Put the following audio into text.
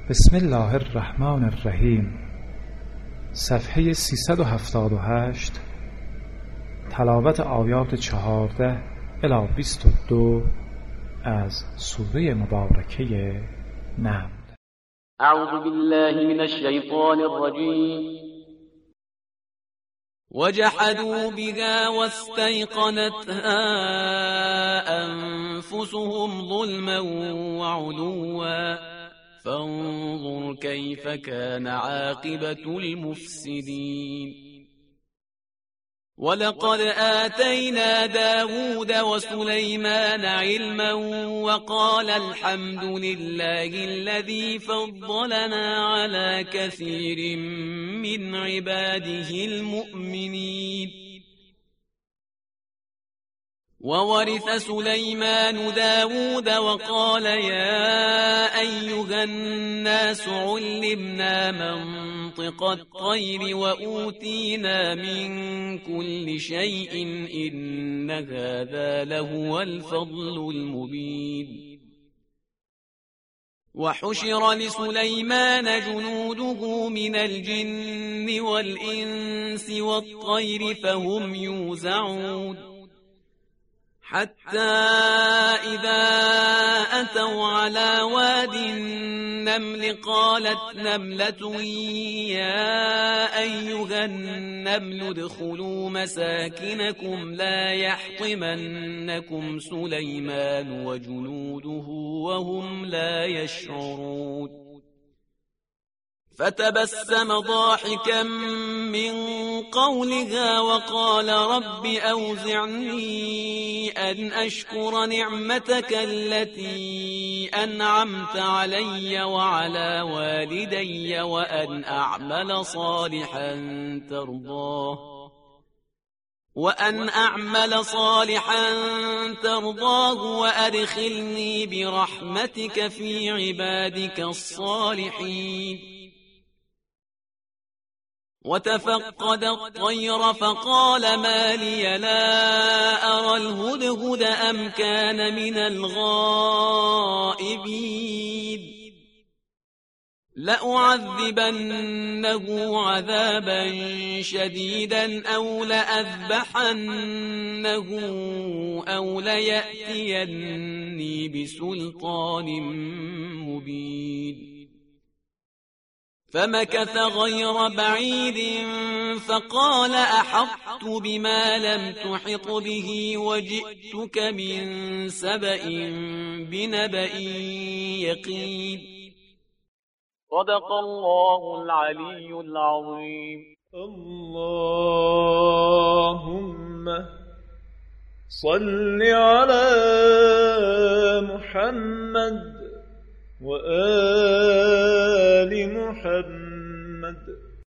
بسم الله الرحمن الرحیم. صفحه 378. تلاوت آیات 14 الی 22 از سوره مبارکه نمل. اعوذ بالله من الشیطان الرجیم. وجحدوا بها واستيقنتها أنفسهم ظلما وعلوا فانظر كيف كان عاقبة المفسدين. ولقد آتينا داود وسليمان علما وقال الحمد لله الذي فضلنا على كثير من عباده المؤمنين. وورث سليمان داود وقال يا أيها الناس علمنا منطق الطير وأوتينا من كل شيء إن هذا لهو الفضل المبين. وحشر لسليمان جنوده من الجن والإنس والطير فهم يوزعون حتى إذا أتوا على واد النمل قالت نملة يا أيها النمل ادخلوا مساكنكم لا يحطمنكم سليمان وجنوده وهم لا يشعرون. فتبسم ضاحكا من قولها وقال رب أوزعني أن أشكر نعمتك التي أنعمت علي وعلى والدي وأن أعمل صالحا ترضاه وأدخلني برحمتك في عبادك الصالحين. وتفقد الطير فقال ما لي لا أرى الهدهد أم كان من الغائبين. لأعذبنه عذابا شديدا أو لأذبحنه أو ليأتيني بسلطان مبين. فمكث غير بعيد فقال أحطت بما لم تحط به وجئتك من سبأ بنبأ يقين. صدق الله العلي العظيم. اللهم صل على محمد وآل محمد